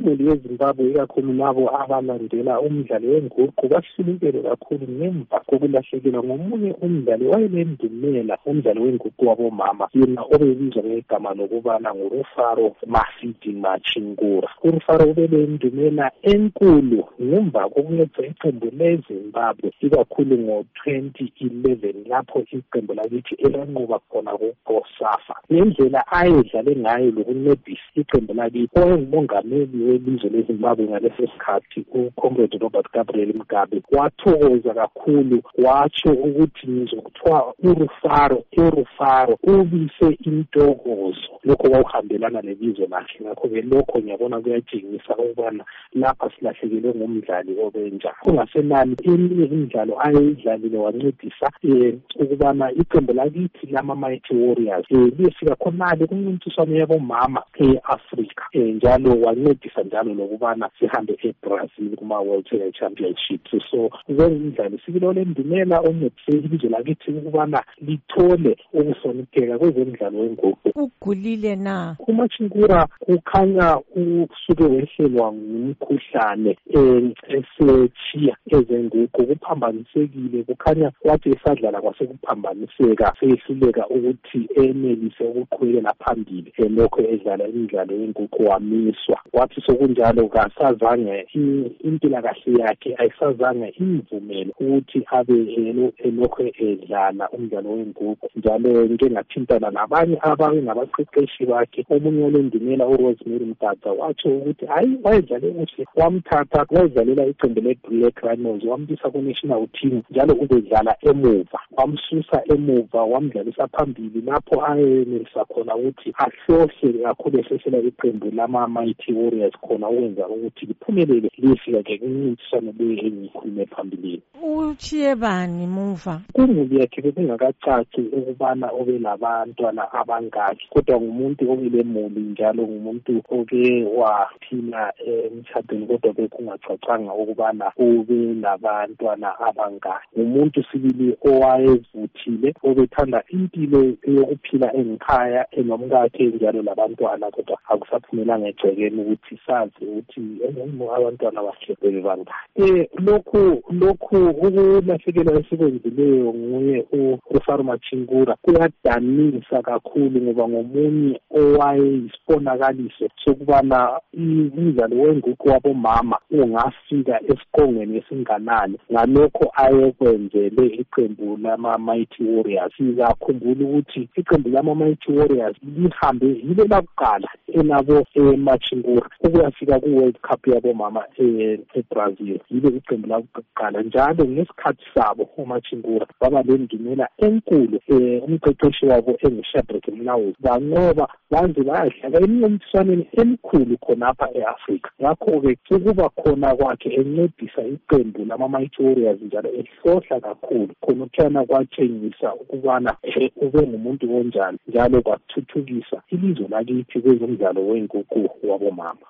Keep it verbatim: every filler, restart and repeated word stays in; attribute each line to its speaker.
Speaker 1: imuli yeZimbabwe ikakhulu labo abalandela umdlalo wenguqu bahlukile kakhulu ngemva kokulahlekelwa ngomunye umdlali wayelendumela umdlalo wenguqu wabomama yena obebizwa ngegama lokubana nguRufaro Mafidi Machingura. uRufaro ubelendumela enkulu ngemva kokuletha iqembu leZimbabwe ikakhulu ngo-twenty eleven lapho iqembu lakithi elanqoba khona kuGosafa. Ngendlela ayedlale ngayo lokuncedisa iqembu lakithi owayengumongameli welizwe leZimbabwe ngaleso sikhathi uComrade Robert Gabriel Mugabe wathokoza kakhulu, watsho ukuthi ngizokuthiwa uRufaro uRufaro ubise intokozo lokho kwawuhambelana lebizo lakhe. Ngakho-ke lokho ngiyabona kuyatshengisa ukubana lapha silahlekelwe ngumdlali obenjani. Kungasenani eminye imidlalo ayeyidlalile wancedisa um ukubana iqembu lakithi lama-Mighty Warriors um liyefika khonale kumncintiswano yabomama e-Afrika um njalo wancedisa njalo lokubana sihambe eBrazil kuma-World Tennis Championships. So kwezimidlalo sibili lendumela oncedise ilizwe lakithi ukubana lithole ukuhlonipheka kwezemidlalo wenguqu.
Speaker 2: Ugulile na?
Speaker 1: uMachingura kukhanya usuke wehlelwa ngumkhuhlane um esetshiya ezenguqu, kuphambanisekile, kukhanya wathi esadlala kwasekuphambaniseka sehluleka ukuthi enelise ukuqhubekela phambili lokho edlala imidlalo yenguqu wamiswa. Wathi sokunjalo kasazange impilakahle yakhe ayisazange imvumele ukuthi abe elokho edlala umdlalo wenguqu, njalo ngike ngathintana nabanye abangabaqeqeshi bakhe. Omunye olendumela uRosemary Mdaka watsho ukuthi hayi wayedlale kuhle, wamthatha wayedlalela iqembu le-Black Rhinos wambisa ku-national team njalo ubedlala emuva, wamsusa emuva wamdlalisa phambili lapho ayenelisa khona ukuthi ahlohle kakhulu ehlehlela iqembu lama-Mighty Warriors khona ukwenza ukuthi liphumelele liyefika-ke kumncintiswano le engiyikhulume phambilini.
Speaker 2: Utshiye bani muva?
Speaker 1: Kumuli yakhe bekungakacaci ukubana obe labantwana abangaki, kodwa ngumuntu obelemuli njalo ngumuntu oke waphila emtshadweni kodwa bekungacacanga ukubana ube labantwana abangaki. Ngumuntu sibili owayevuthile obethanda impilo yokuphila engikhaya enomkakhe njalo labantwana, kodwa akusaphumelanga egcekeni ukuthi sazi ukuthi abantwana bahlebeke bangaki. Um lokhu lokhu ukulahlekelwa esikwenzileyo nguye uRufaro Machingura kuyadanisa kakhulu ngoba ngomunye owayeyisibonakaliso sokubana umdlalo wenguqu wabomama ungafika esiqongweni esinganani ngalokho ayekwenzele iqembu lama-Mighty Warriors. Sizakhumbula ukuthi iqembu lama-Mighty Warriors lihambe yilo lakuqala enabo eMachingura ukuyafika ku-World Cup yabomama eBrazil, yilo iqembu lakuqala njalo ngesikhathi sabo uMachingura baba lendumela enkulu. Umqeqeshi wabo enguShadrack Mlawuzi banqoba baze bayadlala emncintiswaneni emikhulu khonapha e-Afrika. Ngakho-ke ukuba khona kwakhe encedisa iqembu lama-Mighty Warriors njalo ehlohla kakhulu khona kuthana kwatshengisa ukubana ube ngumuntu onjani njalo kwathuthukisa ilizwe lakithi kwezomdlalo wenguqu wabomama.